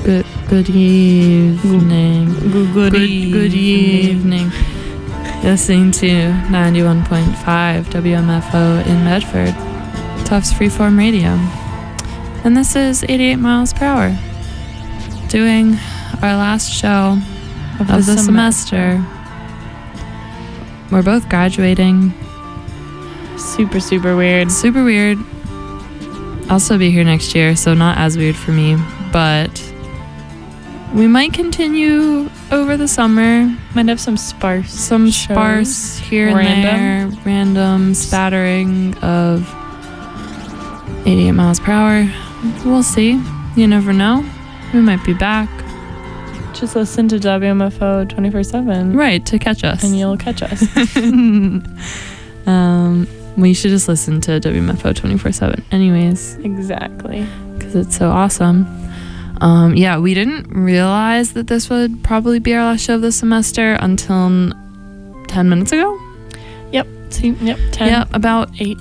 Good evening. Good evening. Listening to 91.5 WMFO in Medford, Tufts Freeform Radio. And this is 88 miles per hour. Doing our last show of the semester. We're both graduating. Super weird. Super weird. I'll still be here next year, so not as weird for me, but we might continue over the summer. Might have some sparse Here and there, random spattering of 88 miles per hour. We'll see. You never know. We might be back. Just listen to WMFO 24/7. Right, to catch us. And you'll catch us. We should just listen to WMFO 24/7 anyways. Exactly. Because it's so awesome. Yeah, we didn't realize that this would probably be our last show of the semester until 10 minutes ago. Yep. 10. Yeah, about 8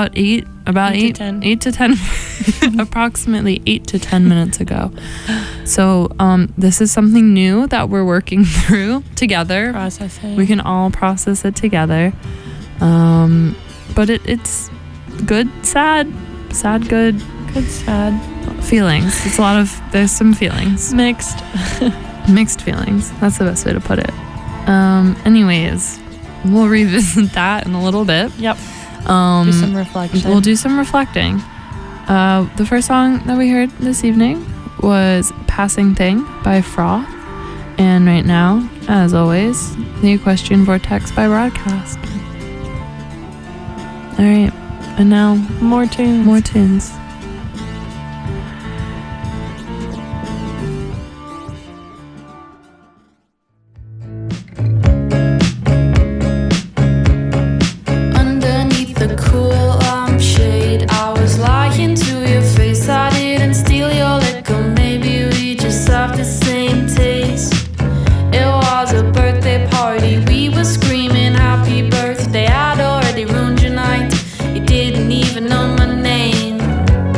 to 10 approximately 8 to 10 minutes ago. So this is something new that we're working through together. Processing. We can all process it together. But it's good, sad, good, sad feelings. It's a lot of, there's some feelings. Mixed feelings. That's the best way to put it. Anyways, we'll revisit that in a little bit. Yep. Do some reflection. We'll do some reflecting. The first song that we heard this evening was Passing Thing by Froth. And right now, as always, the Equestrian Vortex by Broadcast. All right, and now more tunes. Underneath the cool shade, I was lying to your face. I didn't steal your liquor. Maybe we just have the same taste. It was a birthday party. We were screaming happy birthday. I'd already ruined your night. You didn't even know my name.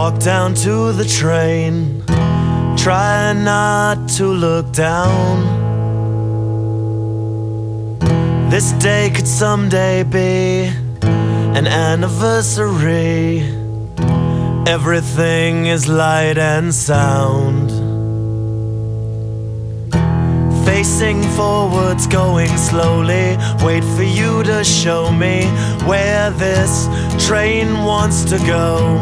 walk down to the train, try not to look down. This day could someday be an anniversary. Everything is light and sound. Facing forwards, going slowly, wait for you to show me where this train wants to go.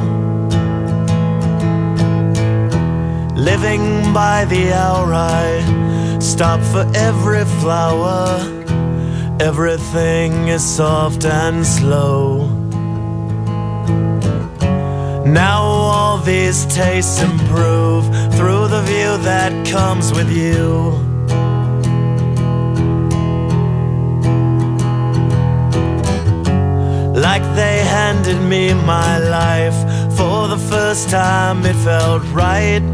Living by the hour, I stop for every flower. Everything is soft and slow. Now all these tastes improve through the view that comes with you. Like they handed me my life. For the first time it felt right.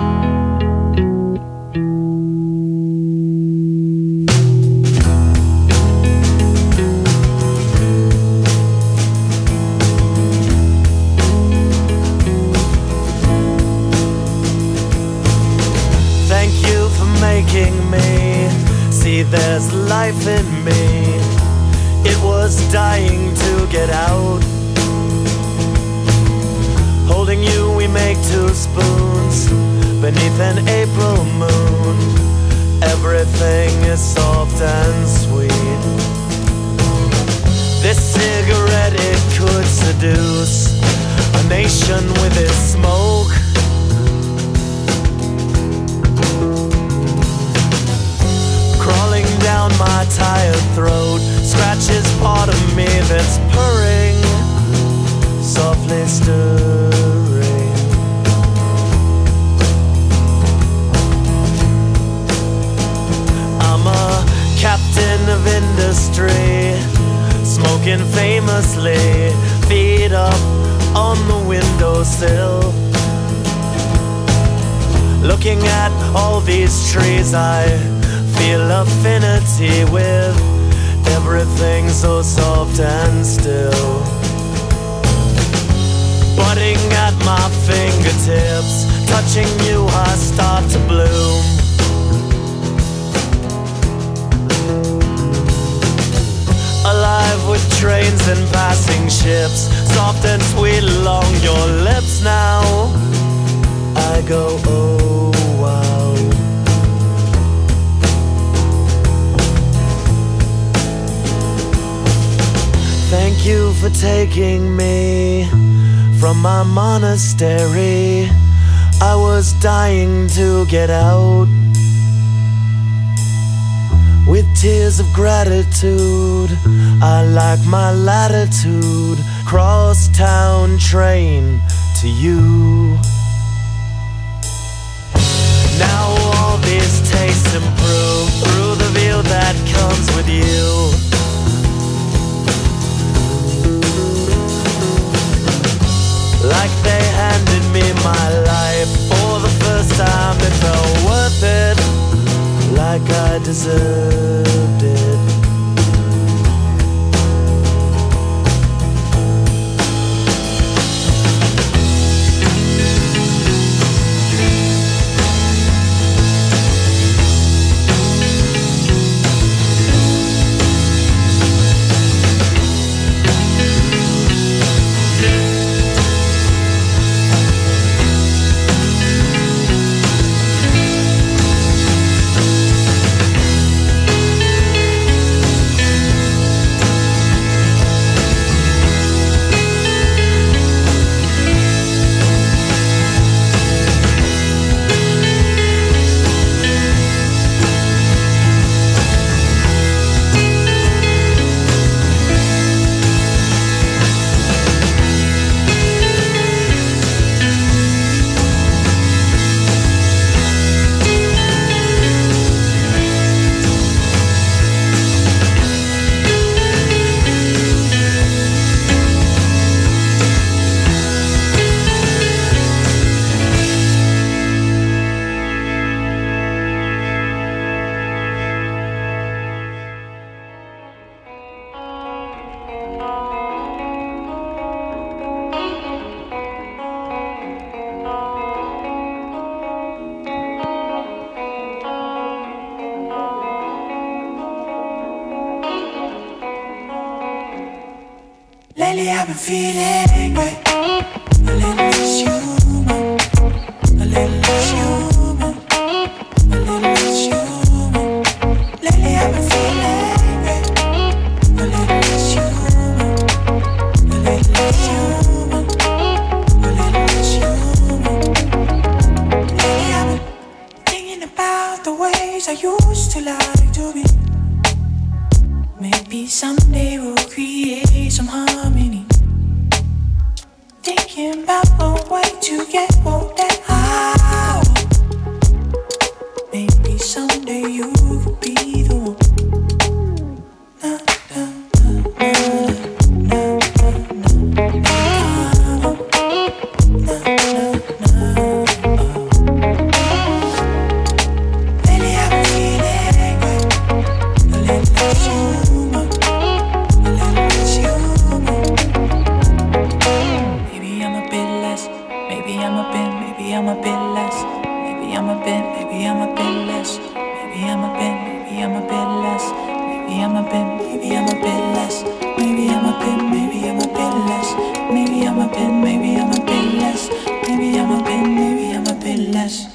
Thank you for making me see there's life in me. It was dying to get out. Holding you, we make two spoons beneath an April moon. Everything is soft and sweet. This cigarette, it could seduce a nation with its smoke. Crawling down my tired throat, scratches part of me that's purring, softly stirring. I'm a captain of industry, smoking famously, feet up on the windowsill. Looking at all these trees, I feel affinity with everything so soft and still. Budding at my fingertips, touching you, I start to bloom. Alive with trains and passing ships, soft and sweet along your lips now. I go, oh wow. Thank you for taking me from my monastery. I was dying to get out. With tears of gratitude, I like my latitude. Cross town train to you. Now all these tastes improve through the view that comes with you. Like they handed me my life. For the first time it felt worth it, like I deserved it. Lately I've been feeling great. A little less human, a little less human, a little less human. Lately I've been feeling great. A little less human, a little less human, a little less human. Lately I've been thinking about the ways I used to like to be. Maybe someday we'll create some harmony. Thinking about a way to get what that I want. Maybe someday you could be the one. Na, na, na, na, na, na, na, na, na, na. Lately I've been feeling great. A little less human, a little less human. Maybe I'm a bit less. Maybe I'm a bit. Maybe I'm a bit less. Maybe I'm a bit. Maybe I'm a bit less. Maybe I'm a bit. Maybe I'm a bit less. Maybe I'm a bit. Maybe I'm a bit less. Maybe I'm a bit. Maybe I'm a bit less. Maybe I'm a bit. Maybe I'm a bit less. Maybe I'm a bit. Maybe I'm a bit less.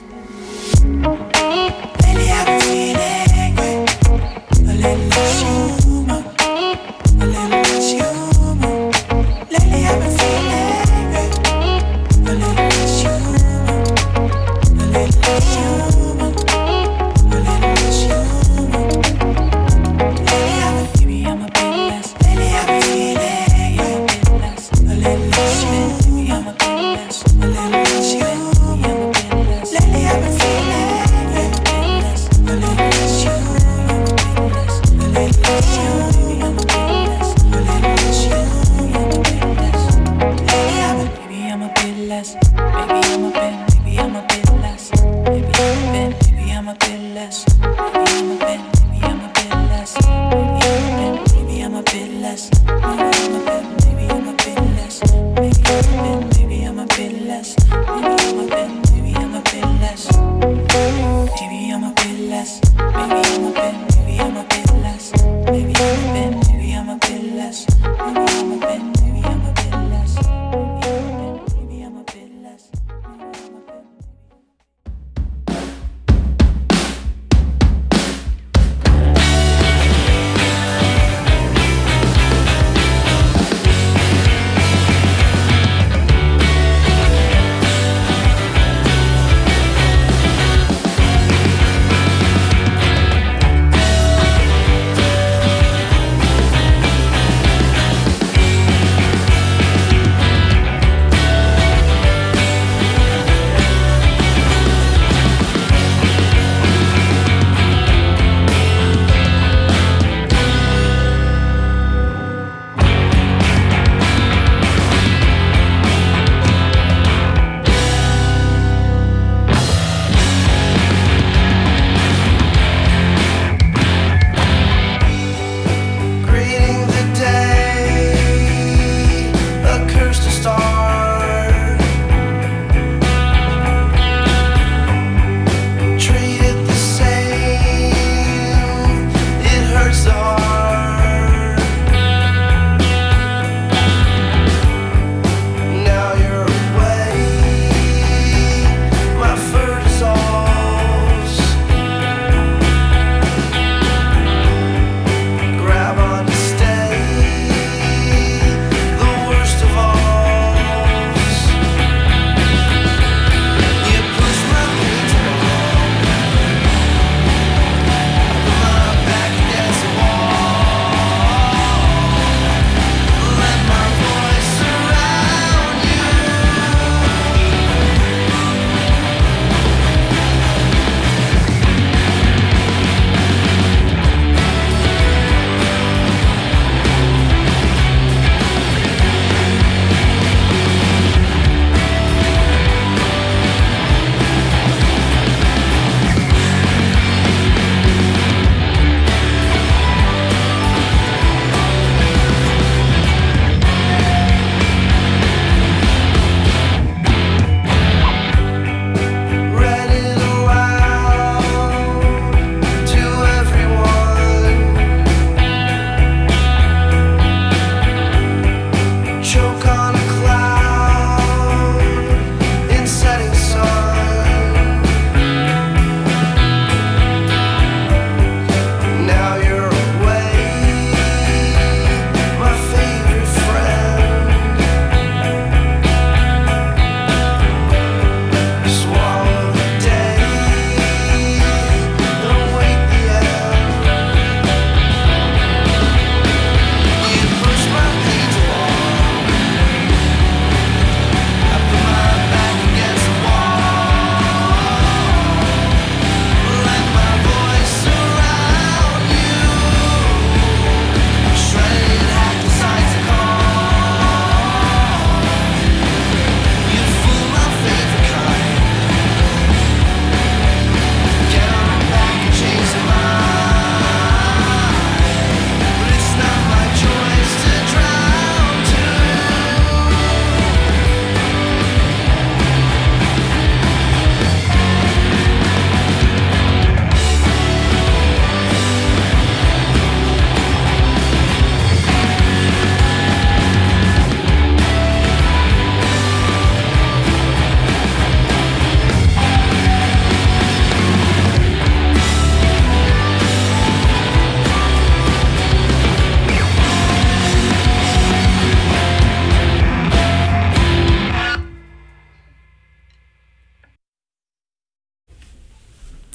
Lately I've been feeling great. A little less human, a little less human. Lately I've been feeling great. A little less human, a little less human, a little less human. Lately I've been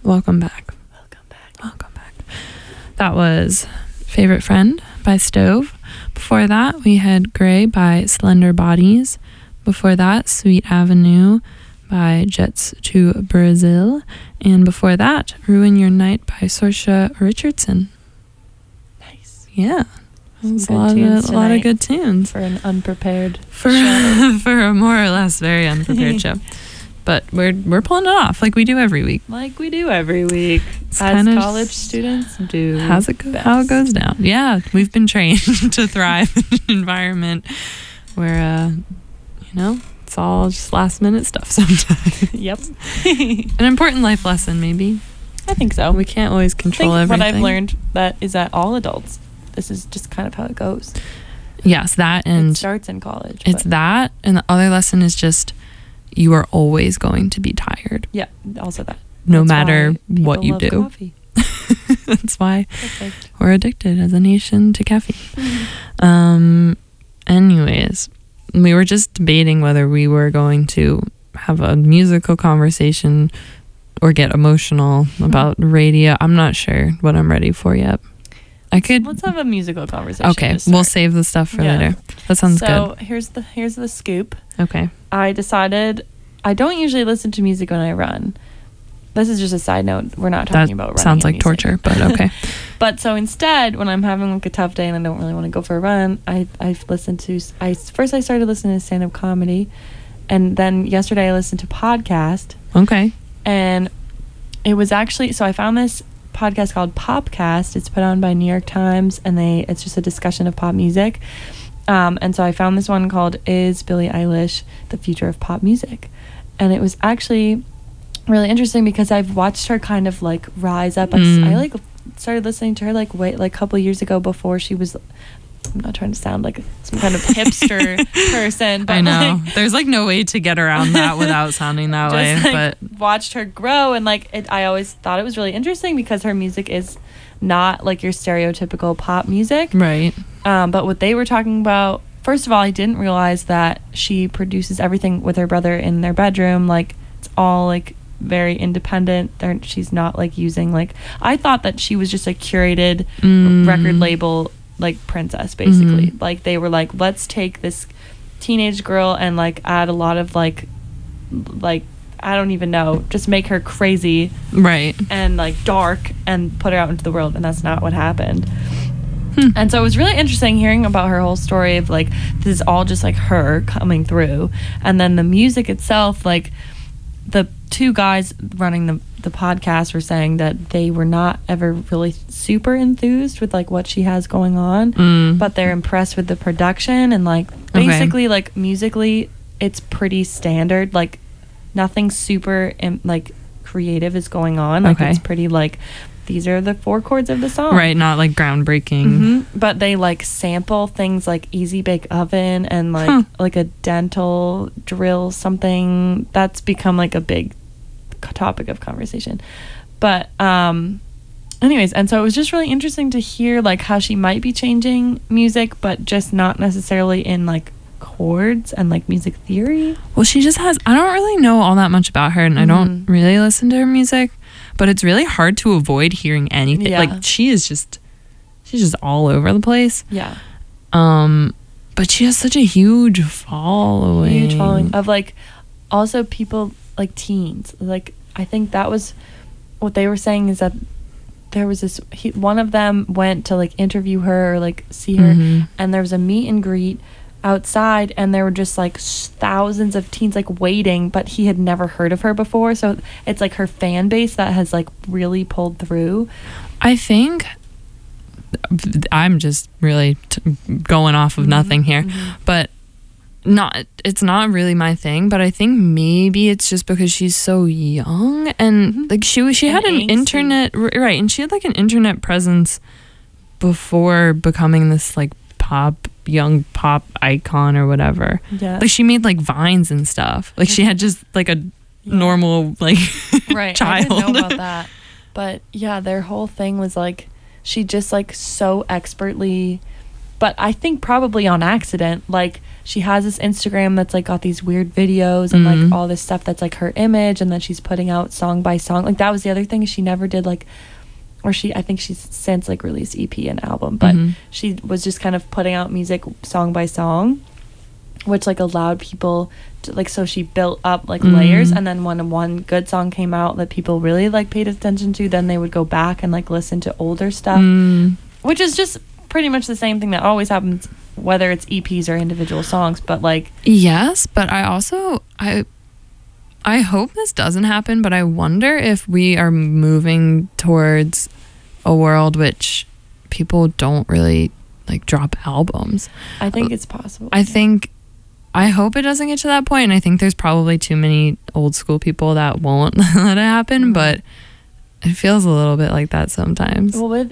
Welcome back. Welcome back. Welcome back. That was Favorite Friend by Stove. Before that, we had Gray by Slender Bodies. Before that, Sweet Avenue by Jets to Brazil. And before that, Ruin Your Night by Saoirse Richardson. Nice. Yeah. Some That's good a lot tunes of good tunes. For an unprepared For show. for a more or less very unprepared show. But we're pulling it off like we do every week. Like we do every week. It's As kinda college students do. how it goes down. Yeah, we've been trained to thrive in an environment where it's all just last minute stuff sometimes. Yep. An important life lesson, maybe. I think so. We can't always I think control everything. what I've learned is that all adults, this is just kind of how it goes. Yes, that, and it starts in college. it's but that, and the other lesson is just you are always going to be tired, yeah, also that. no That's matter why what people you love do. Coffee. That's why Perfect. we're addicted as a nation to caffeine. Anyways, we were just debating whether we were going to have a musical conversation or get emotional about radio. I'm not sure what I'm ready for yet. Let's have a musical conversation. Okay, to start. we'll save the stuff for Yeah. later. That sounds good. So here's the scoop. Okay. I decided I don't usually listen to music when I run. This is just a side note. We're not talking about running. Sounds and like music. torture, but okay. But so instead, when I'm having like a tough day and I don't really want to go for a run, I started listening to stand-up comedy, and then yesterday I listened to podcast, Okay. and it was actually, so I found this podcast called Popcast. It's put on by New York Times, and it's just a discussion of pop music. And so I found this one called "Is Billie Eilish the Future of Pop Music?" And it was actually really interesting because I've watched her kind of like rise up. I like started listening to her like a couple years ago before she was. I'm not trying to sound like some kind of hipster person, but I know. like, There's like no way to get around that without sounding that way. just, like, But watched her grow, and like I always thought it was really interesting because her music is not like your stereotypical pop music. right. But what they were talking about, first of all, I didn't realize that she produces everything with her brother in their bedroom. Like it's all like very independent. She's not like using like, I thought that she was just a curated record label like princess basically. Like they were like, let's take this teenage girl and like add a lot of like I don't even know, just make her crazy Right. and like dark and put her out into the world, and that's not what happened. And so it was really interesting hearing about her whole story of like this is all just like her coming through, and then the music itself, like the two guys running the podcast were saying that they were not ever really super enthused with like what she has going on, but they're impressed with the production and like basically like musically it's pretty standard, like nothing super like creative is going on. Like it's pretty like these are the 4 chords of the song, Right, not like groundbreaking. but they like sample things like Easy Bake Oven and like a dental drill, something that's become like a big topic of conversation. But anyways, and so it was just really interesting to hear like how she might be changing music, but just not necessarily in like chords and like music theory. Well, she just has, I don't really know all that much about her, and I don't really listen to her music, but it's really hard to avoid hearing anything. Yeah. Like she's just all over the place. Yeah. But she has such a huge following. Of like also people like teens. Like I think that was what they were saying, is that there was this one of them went to like interview her or like see her, and there was a meet and greet outside, and there were just like thousands of teens like waiting, but he had never heard of her before, so it's like her fan base that has like really pulled through. I think I'm just really going off of nothing here, but it's not really my thing. But I think maybe it's just because she's so young, and like she had an internet, right, and she had like an internet presence before becoming this like young pop icon or whatever. Yeah, like she made like vines and stuff. Like she had just like a normal like right child. I didn't know about that, but yeah, their whole thing was like she just like so expertly, but I think probably on accident, like she has this Instagram that's like got these weird videos and like all this stuff that's like her image, and then she's putting out song by song. Like that was the other thing, she never did like, or I think she's since like released EP and album, but she was just kind of putting out music song by song, which like allowed people to, like, so she built up like layers, and then when one good song came out that people really like paid attention to, then they would go back and like listen to older stuff, which is just pretty much the same thing that always happens whether it's EPs or individual songs. But like, yes, but I also I hope this doesn't happen, but I wonder if we are moving towards a world which people don't really like drop albums. I think it's possible. I hope it doesn't get to that point, and I think there's probably too many old school people that won't let it happen, but it feels a little bit like that sometimes. Well,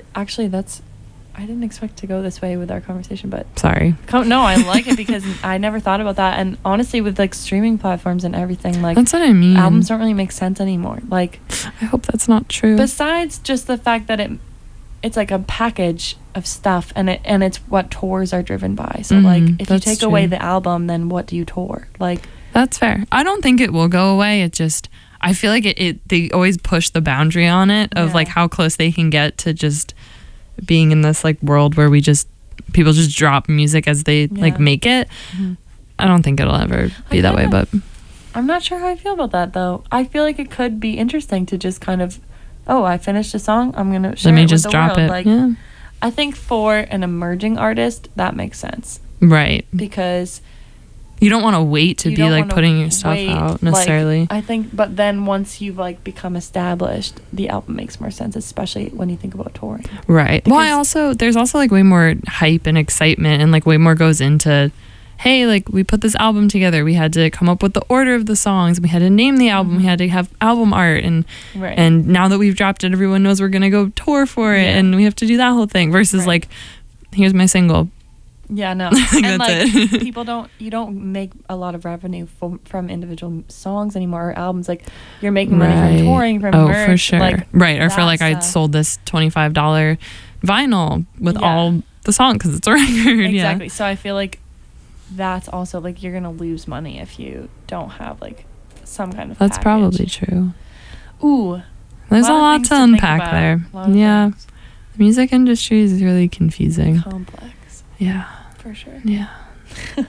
I didn't expect to go this way with our conversation, but sorry. No, I like it because I never thought about that. And honestly, with like streaming platforms and everything, like, that's what I mean. Albums don't really make sense anymore. Like, I hope that's not true. Besides just the fact that it's like a package of stuff, and it's what tours are driven by. So like, if you take away the album, then what do you tour? Like, that's fair. I don't think it will go away. It just, I feel like they always push the boundary on it of like how close they can get to just being in this like world where people just drop music as they like make it. I don't think it'll ever be that way, but I'm not sure how I feel about that though. I feel like it could be interesting to just kind of, I finished a song, I'm gonna share it with the world. Like, I think for an emerging artist that makes sense, right? Because you don't want to wait to be like putting your stuff out necessarily. Like, I think, but then once you've like become established, the album makes more sense, especially when you think about touring. Right. Well, there's also like way more hype and excitement, and like way more goes into, hey, like we put this album together. We had to come up with the order of the songs. We had to name the album. We had to have album art, and now that we've dropped it, everyone knows we're gonna go tour for it, and we have to do that whole thing. Versus like, here's my single. Yeah, no. And like, you don't make a lot of revenue from individual songs anymore, or albums. Like, you're making money from touring, from merch. For sure. Like, or for like, I sold this $25 vinyl with all the songs because it's a record. Exactly. So I feel like that's also like, you're gonna lose money if you don't have like some kind of That's package. probably true. Ooh. There's a lot to unpack there. Yeah. The music industry is really confusing. Complex. Yeah. For sure. Yeah. All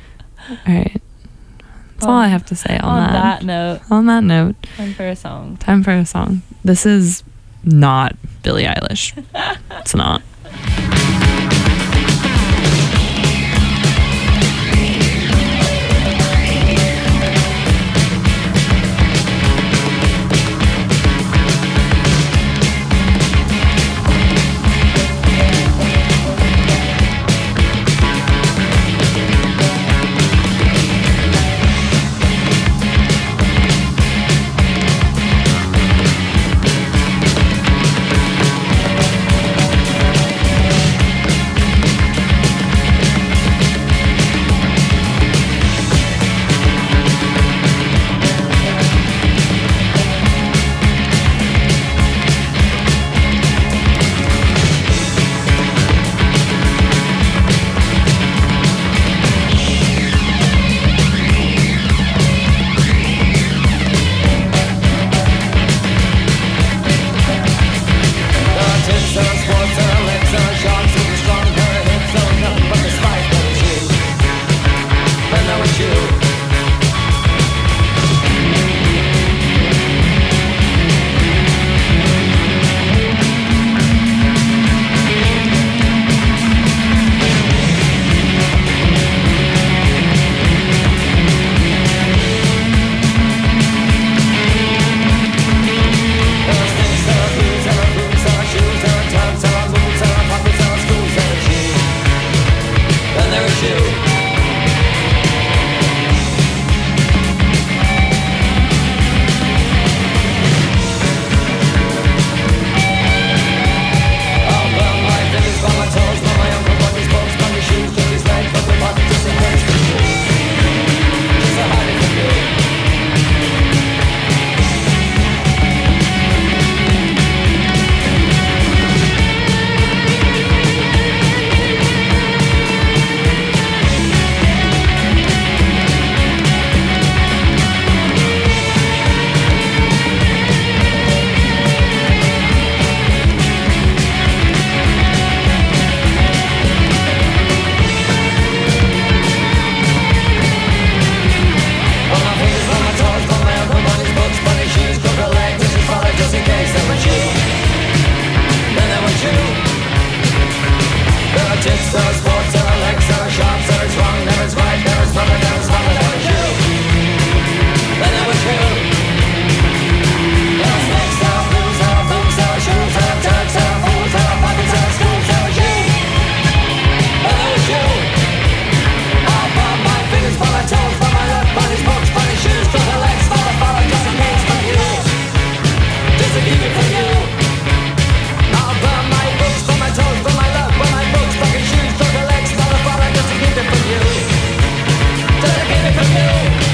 right. That's all I have to say on that. On that note. Time for a song. This is not Billie Eilish. It's not. tits, there are sports, there are legs, there are shots, there is wrong, there is right, there is fun, there is fun, there is you. And there was you. There are snakes, there are blues, there are boots, there are shoes, there are turks, there are fools, there are buckets, there are schools, there was you. And there was you. All by my fingers, by my toes, by my left, by these books, by these shoes, by the legs, by the follow, just in case from you. Just to keep it from you. I'll burn my books, by my toes, by my left, by my books, by these shoes, by the legs, by the follow, just to keep it from you. Just to keep it from you.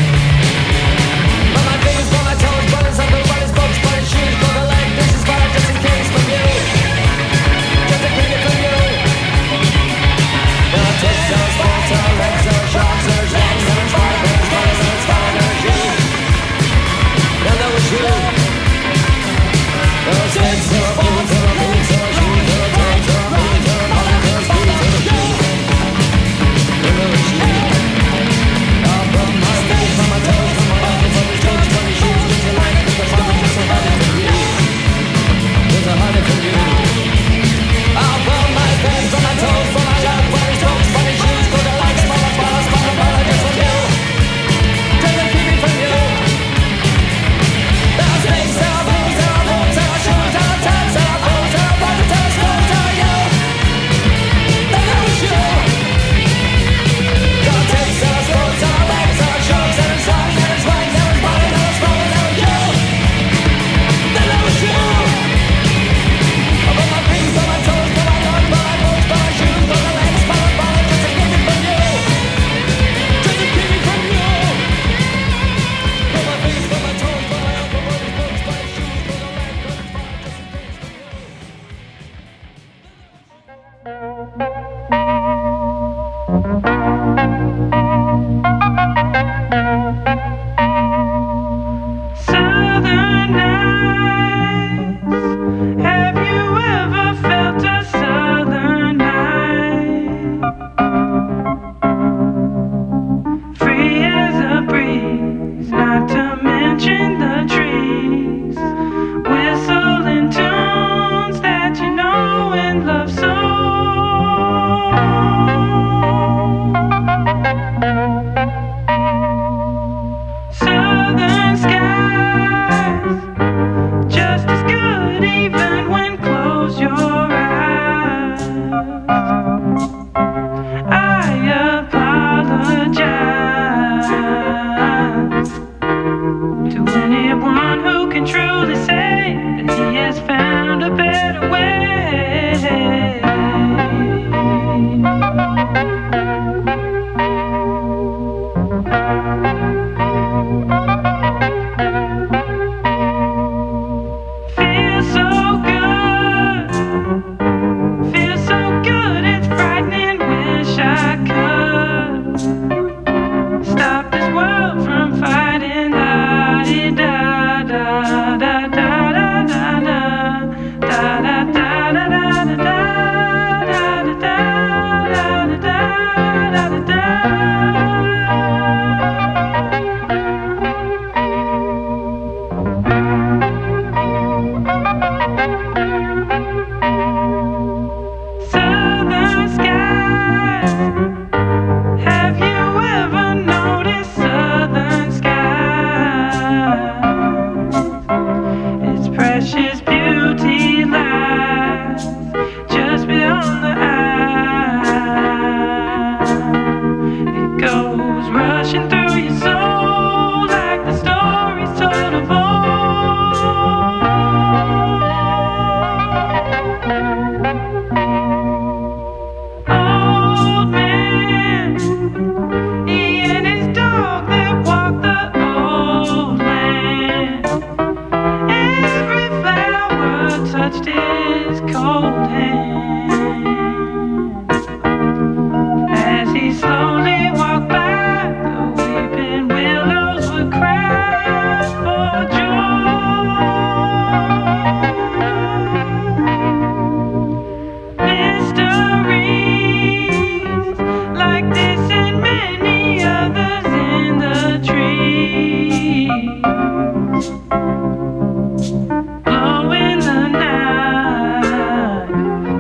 By my fingers, by my toes, by his uncle, by his books, by his shoes, by the leg, this is fire, just in case from you. Just to keep it from you. There are tits, there are sports, there are legs, there are sharks, there is wrongs, there is right, there is fire, there is fire, there is you. And there was you. There are snakes, there are boots, there are boots, there are shoes, there are turks, there are moons, there are buckets, there are schools, there was you. And there was you. I'll burn my fingers, by my toes, by my buckles, by these boots, by these shoes, by the leg, by the fire, just a hiding from you. Just a hiding from you. I'll burn my fingers, by my toes, by my left, by these books, by these shoes, by the legs, by the fire, by the fire, just from you. Just to keep me from you. There are snakes, there are boots, there are boots, there are shoes, there are turks, there are fools, there are buckets, there are schools, there are you. Then there was you. There are tits, there are sports, there are legs, there are sharks, there is wrong, there is right, there is body, there is wrong, there was you. Then there was you. By my fingers, by my toes, by my left, by my boots, by my shoes, by the legs, by the body, just to keep me from you. Just to keep me from you. By my fingers, by my toes, by my uncle, by his books, by his shoes, by the leg, by the fire, just in case from you. Southern nights. Have you ever felt a southern night? Free as a breeze, not to mention the trees, whistling tunes that you know and love so. Southern skies, just as good even when close your eyes. I apologize to anyone who can truly say that he has found a better way. Feels so good, it's frightening, wish I could stop this world from fighting. Southern skies, have you ever noticed southern skies? Its precious beauty lies just beyond the eye. It goes rushing through your soul like the stories told of old. Old man, he and his dog that walk the old land. Every flower touched his cold hand as he slowly walked by. The weeping willows would cry for joy. Mysteries like this and many others in the trees glow in the night.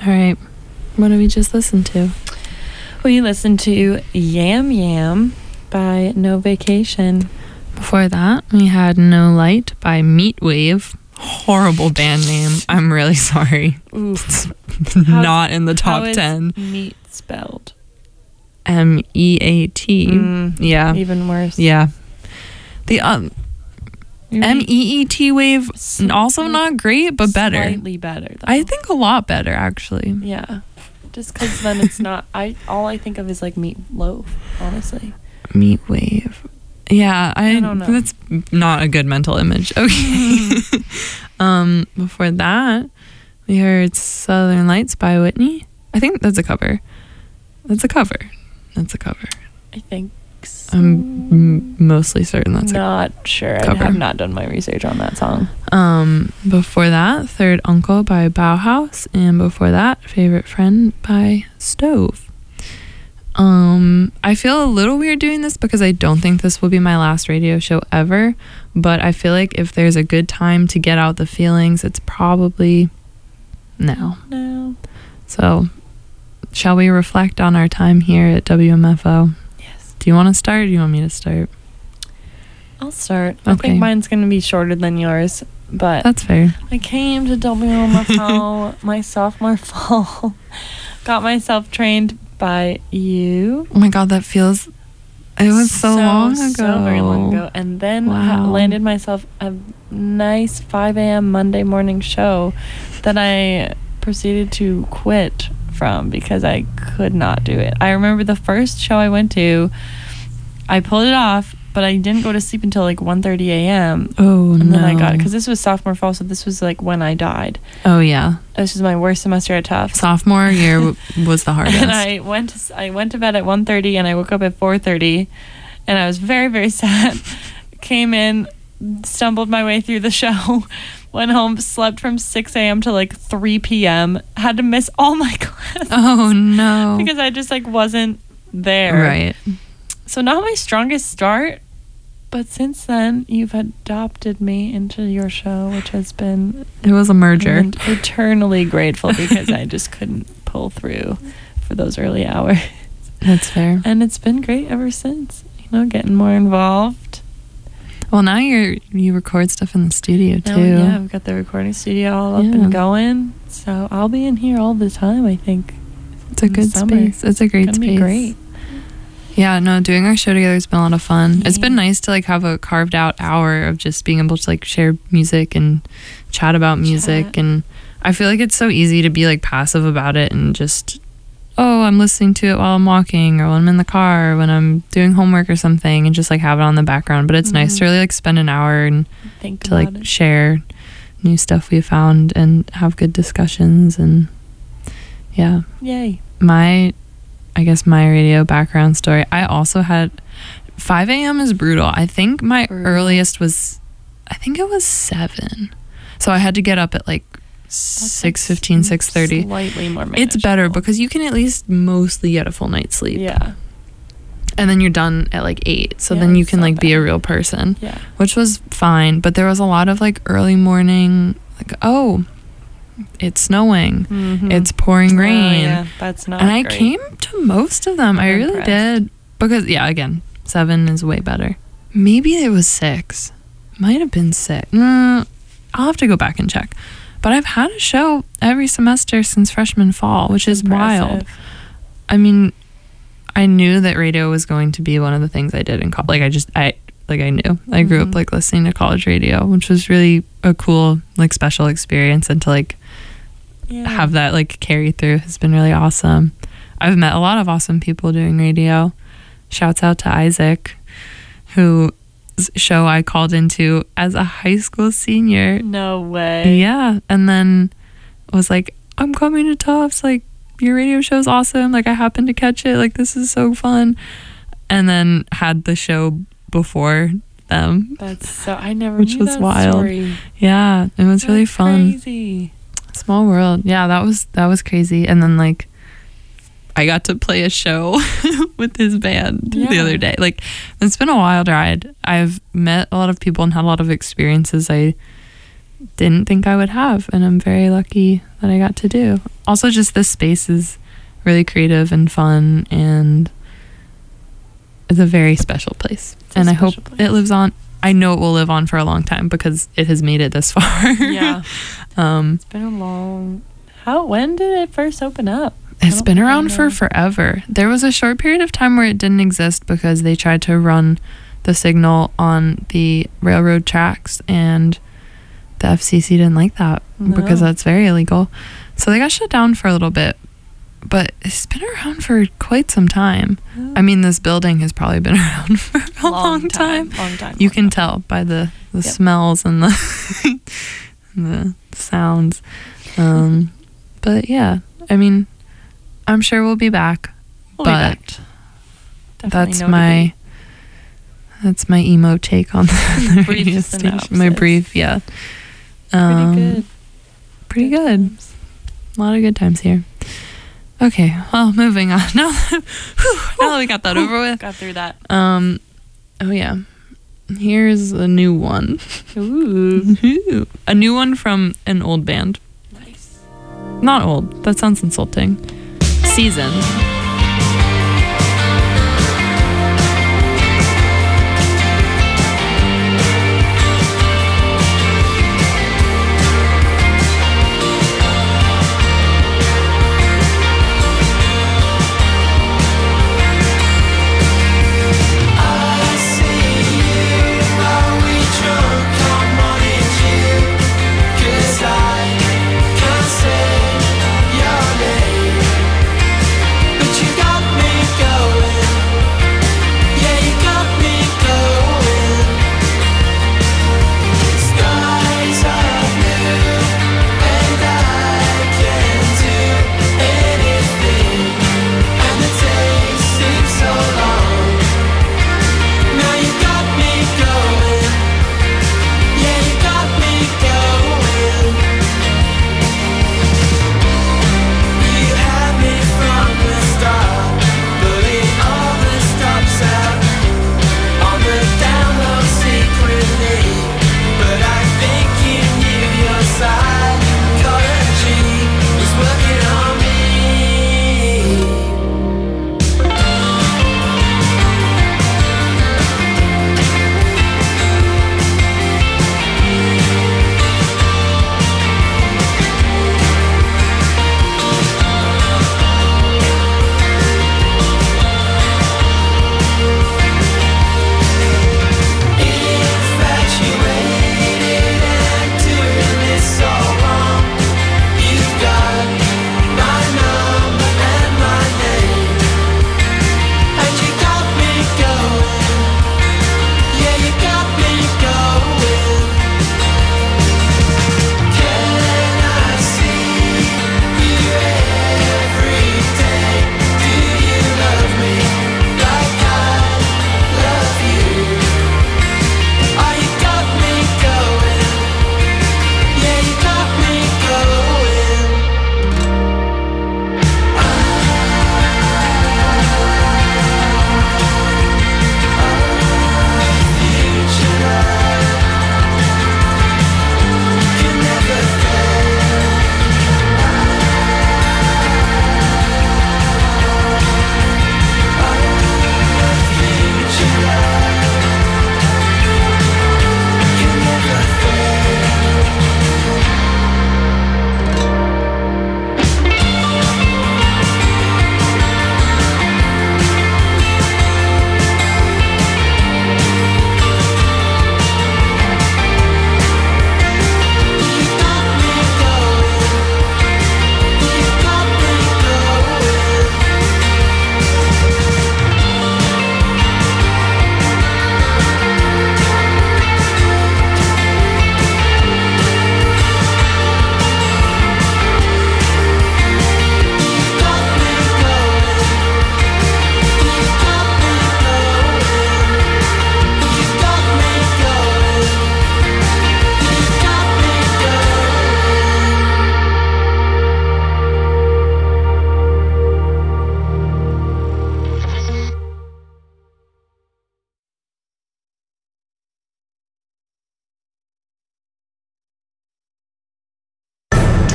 right. What did we just listen to? We listened to Yam Yam by No Vacation. Before that, we had No Light by Meatwave. Horrible band name. I'm really sorry. Oof. Not in the top How is 10. meat spelled? MEAT. Yeah. Even worse. Yeah. The Maybe MEET wave, also not great, but better. Slightly better, though. I think a lot better, actually. Yeah. Just because then it's not... all I think of is like meatloaf, honestly. Meatwave. Yeah, I don't know. That's not a good mental image. Okay. Before that, we heard Southern Lights by Whitney. I think that's a cover. That's a cover. I think so. I'm mostly certain that's not sure. I cover. have not done my research on that song. Before that, Third Uncle by Bauhaus, and before that, Favorite Friend by Stove. I feel a little weird doing this because I don't think this will be my last radio show ever, but I feel like if there's a good time to get out the feelings, it's probably now. No. So, shall we reflect on our time here at WMFO? Yes. Do you want to start or do you want me to start? I'll start. I Okay. think mine's going to be shorter than yours, but That's fair. I came to WMFO my sophomore fall. Got myself trained by you. Oh my god, that feels... It was so long ago. So very long ago. And then Wow. landed myself a nice 5 a.m. Monday morning show that I proceeded to quit from because I could not do it. I remember the first show I went to, I pulled it off, but I didn't go to sleep until like 1:30 a.m. Oh, And no. then I got it because this was sophomore fall, so this was like when I died. Oh, yeah. This was my worst semester at Tufts. Sophomore year was the hardest. And I went to bed at 1:30 and I woke up at 4:30 and I was very, very sad. Came in, stumbled my way through the show, went home, slept from 6 a.m. to like 3 p.m. Had to miss all my classes Oh, no. because I just like wasn't there. Right. So not my strongest start, but since then you've adopted me into your show, which has been It was a merger. and eternally grateful because I just couldn't pull through for those early hours. That's fair. And it's been great ever since, getting more involved. Well, now you record stuff in the studio, too. Now, yeah, I've got the recording studio all up Yeah. and going. So I'll be in here all the time, I think. It's a in the good summer. space. It's a great Gonna space. be great. Yeah, no, doing our show together has been a lot of fun. It's been Yeah. nice to like have a carved out hour of just being able to like share music and chat about music. Chat. And I feel like it's so easy to be like passive about it and just, oh, I'm listening to it while I'm walking or when I'm in the car or when I'm doing homework or something and just like have it on the background. But it's nice to really like spend an hour and Think to about like it. share new stuff we found and have good discussions. And yeah, Yay. I guess my radio background story, I also had 5 a.m. is brutal. I think my Brutal. earliest was, I think it was 7. So I had to get up at like 6:15, 6:30. Slightly more It's better manageable. because you can at least mostly get a full night's sleep. Yeah. And then you're done at like 8. So Yeah, then you it's can not like be a bad. real person, Yeah. which was fine. But there was a lot of like early morning, like, oh, it's snowing. Mhm. It's pouring Oh, rain. yeah, that's not And I great. came to most of them. I I'm really impressed. did. Because, yeah, again, 7 is way better. Maybe it was 6. Might have been 6. I'll have to go back and check. But I've had a show every semester since freshman fall, which is wild. Impressive. I mean, I knew that radio was going to be one of the things I did in college. Like, I knew. I grew up, like, listening to college radio, which was really a cool, like, special experience. And to, like, Yeah. have that like carry through has been really awesome. I've met a lot of awesome people doing radio. Shouts out to Isaac, whose show I called into as a high school senior. No way. Yeah, and then was like, I'm coming to Tufts, like your radio show's awesome, like I happened to catch it, like this is so fun. And then had the show before them. That's so. I never Which knew was that wild. story. Yeah, it was really That's fun. Crazy. Small world. Yeah, that was crazy. And then like I got to play a show with his band the Yeah. other day. Like it's been a wild ride. I've met a lot of people and had a lot of experiences I didn't think I would have, and I'm very lucky that I got to do. Also, just this space is really creative and fun, and it's a very special place. And I hope it lives on. I know it will live on for a long time because it has made it this far. Yeah. It's been a long. When did it first open up? It's been around for forever. There was a short period of time where it didn't exist because they tried to run the signal on the railroad tracks, and the FCC didn't like that because that's very illegal. So they got shut down for a little bit, but it's been around for quite some time. I mean, this building has probably been around for a long time. You can tell by the smells and the the sounds. But yeah, I mean, I'm sure we'll be back. But that's my emo take on the radio station. My brief, yeah. Pretty good. A lot of good times here. Okay, well, moving on. Now that we got that over with. Got through that. Oh yeah. Here's a new one. Ooh. A new one from an old band. Nice. Not old. That sounds insulting. Seasoned. Cause I can't say your name.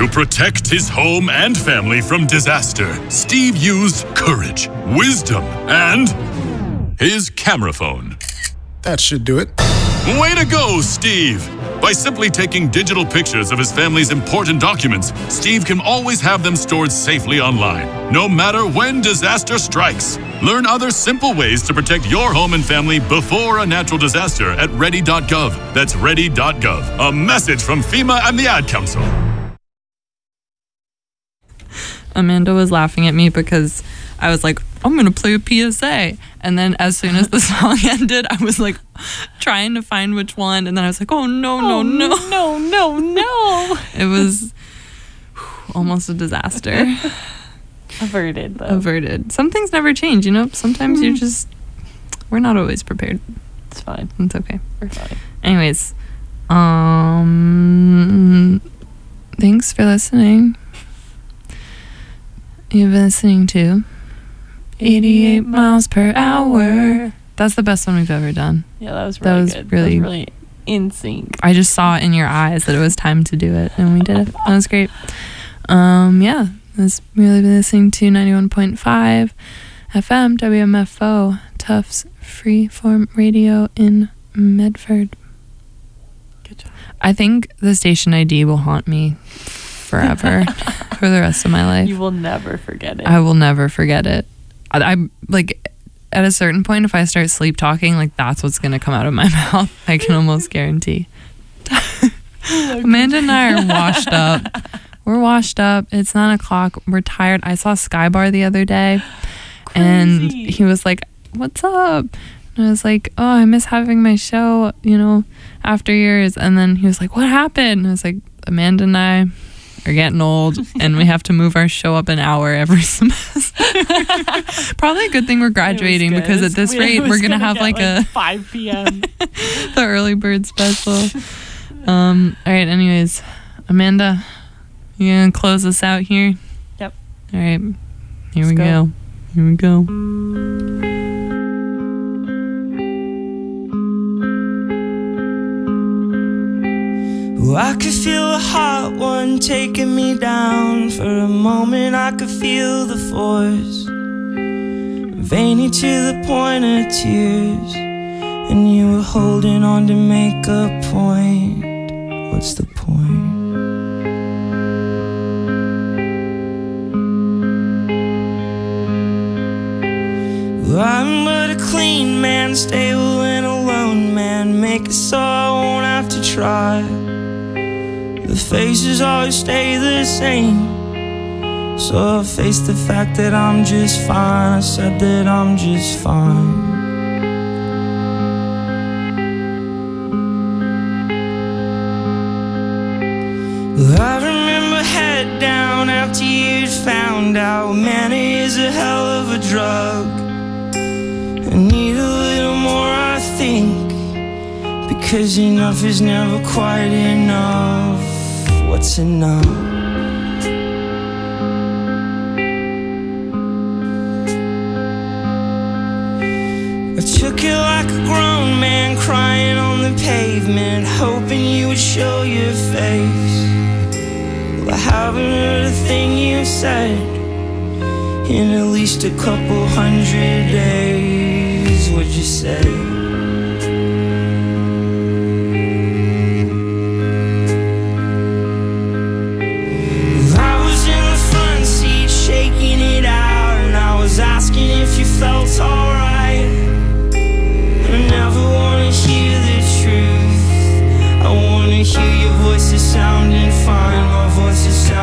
To protect his home and family from disaster, Steve used courage, wisdom, and his camera phone. That should do it. Way to go, Steve! By simply taking digital pictures of his family's important documents, Steve can always have them stored safely online, no matter when disaster strikes. Learn other simple ways to protect your home and family before a natural disaster at ready.gov. That's ready.gov. A message from FEMA and the Ad Council. Amanda was laughing at me because I was like, I'm going to play a PSA. And then as soon as the song ended, I was like trying to find which one. And then I was like, oh, no. It was almost a disaster. Averted, though. Averted. Some things never change, you know? Sometimes we're not always prepared. It's fine. It's okay. We're fine. Anyways, thanks for listening. You've been listening to 88 miles per hour. That's the best one we've ever done. Yeah, that was That really was good. really- That was really in sync. I just saw in your eyes that it was time to do it, and we did it. That was great. Yeah, we've really been listening to 91.5 FM WMFO Tufts Freeform Radio in Medford. Good job. I think the station ID will haunt me forever for the rest of my life. You will never forget it. I will never forget it. I'm like, at a certain point, if I start sleep talking, like that's what's gonna come out of my mouth. I can almost guarantee. Amanda and I are washed up. We're washed up. It's 9 o'clock. We're tired. I saw Skybar the other day, and Crazy. he was like, "What's up?" And I was like, "Oh, I miss having my show, after years." And then he was like, "What happened?" And I was like, "Amanda and I are getting old, and we have to move our show up an hour every semester." Probably a good thing we're graduating, It was good. because at this It rate, was we're gonna have get, like 5 p.m. the early bird special. All right. Anyways, Amanda, you gonna close us out here? Yep. All right. Here Let's we go. go. Here we go. Oh, I could feel a hot one taking me down. For a moment I could feel the force, veiny to the point of tears. And you were holding on to make a point. What's the point? Well, I'm but a clean man, stable and alone man. Make it so I won't have to try. The faces always stay the same, so I face the fact that I'm just fine. I said that I'm just fine. Well, I remember head down after you'd found out Manny is a hell of a drug. I need a little more, I think, because enough is never quite enough. What's enough? I took it like a grown man crying on the pavement, hoping you would show your face. Well, I haven't heard a thing you've said in at least a couple hundred days. What'd you say?